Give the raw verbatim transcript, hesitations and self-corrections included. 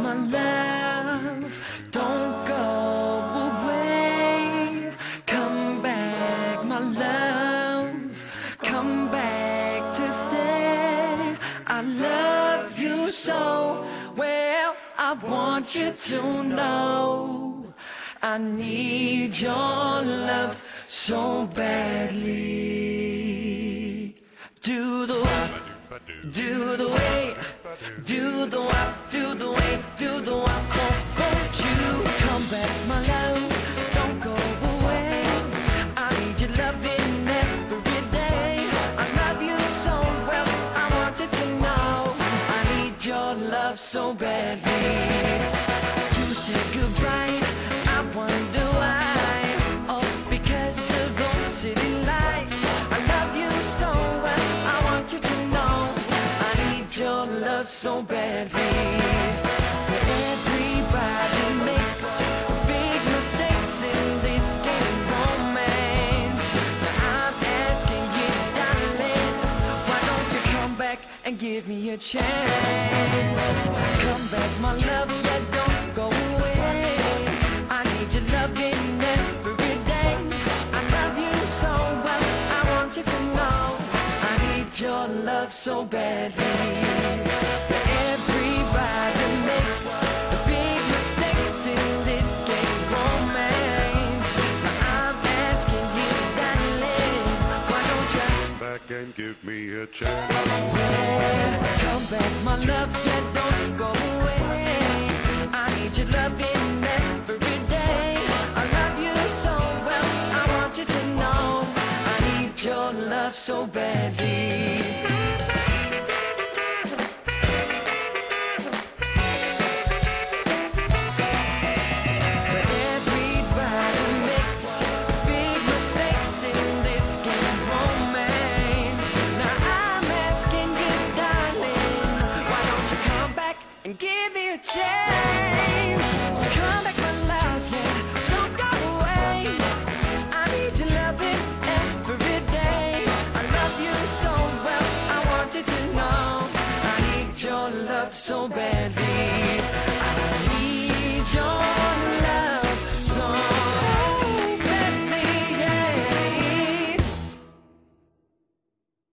my love, don't go away. Come back, my love, come back to stay. I love you so well, I want you to know I need your love so badly. Do the do the way, do the wop, do the way, do the wop. Won't, won't you come back, my love? Don't go away. I need your loving every day. I love you so well, I want you to know I need your love so badly. You said goodbye, I wonder why. Oh, because of those city lights. I love you so well, I want you to know I need your love so badly. Everybody makes big mistakes in this game romance. Now I'm asking you, darling, why don't you come back and give me a chance? Come back, my love, yeah, don't go away. I need your loving every day. I love you so well, I want you to know I need your love so badly. Everybody makes big mistakes in this game romance. Now I'm asking you, darling, why don't you back and give me a chance? yeah, come back, my love, yeah, don't go away. I need your loving every day. I love you so well, I want you to know I need your love so badly. But everybody makes big mistakes in this game romance. Now I'm asking you, darling, why don't you come back and give me a chance? So come back, my love, yeah, don't go away. I need your loving every day. I love you so well, I want you to know I need your love so badly.